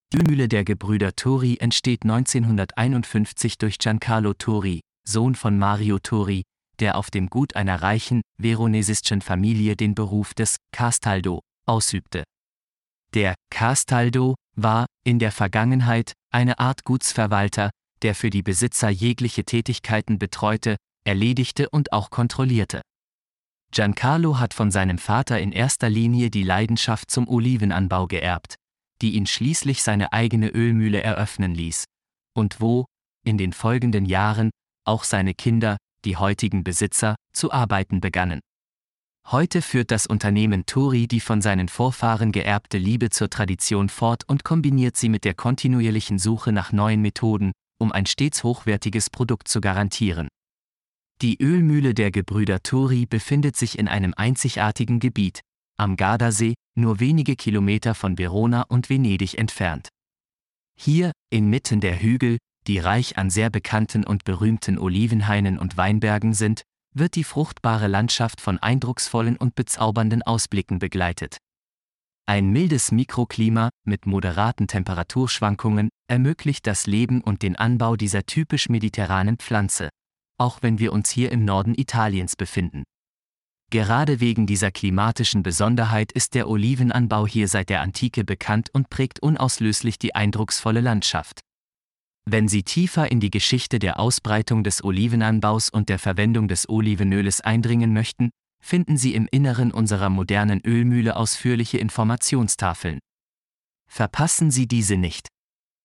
Die Ölmühle der Gebrüder Tori entsteht 1951 durch Giancarlo Tori, Sohn von Mario Tori, der auf dem Gut einer reichen, veronesischen Familie den Beruf des Castaldo ausübte. Der Castaldo war, in der Vergangenheit, eine Art Gutsverwalter, der für die Besitzer jegliche Tätigkeiten betreute, erledigte und auch kontrollierte. Giancarlo hat von seinem Vater in erster Linie die Leidenschaft zum Olivenanbau geerbt, die ihn schließlich seine eigene Ölmühle eröffnen ließ, und wo, in den folgenden Jahren, auch seine Kinder, die heutigen Besitzer, zu arbeiten begannen. Heute führt das Unternehmen Tori die von seinen Vorfahren geerbte Liebe zur Tradition fort und kombiniert sie mit der kontinuierlichen Suche nach neuen Methoden, um ein stets hochwertiges Produkt zu garantieren. Die Ölmühle der Gebrüder Tori befindet sich in einem einzigartigen Gebiet, am Gardasee, nur wenige Kilometer von Verona und Venedig entfernt. Hier, inmitten der Hügel, die reich an sehr bekannten und berühmten Olivenhainen und Weinbergen sind, wird die fruchtbare Landschaft von eindrucksvollen und bezaubernden Ausblicken begleitet. Ein mildes Mikroklima mit moderaten Temperaturschwankungen ermöglicht das Leben und den Anbau dieser typisch mediterranen Pflanze, auch wenn wir uns hier im Norden Italiens befinden. Gerade wegen dieser klimatischen Besonderheit ist der Olivenanbau hier seit der Antike bekannt und prägt unauslöschlich die eindrucksvolle Landschaft. Wenn Sie tiefer in die Geschichte der Ausbreitung des Olivenanbaus und der Verwendung des Olivenöles eindringen möchten, finden Sie im Inneren unserer modernen Ölmühle ausführliche Informationstafeln. Verpassen Sie diese nicht.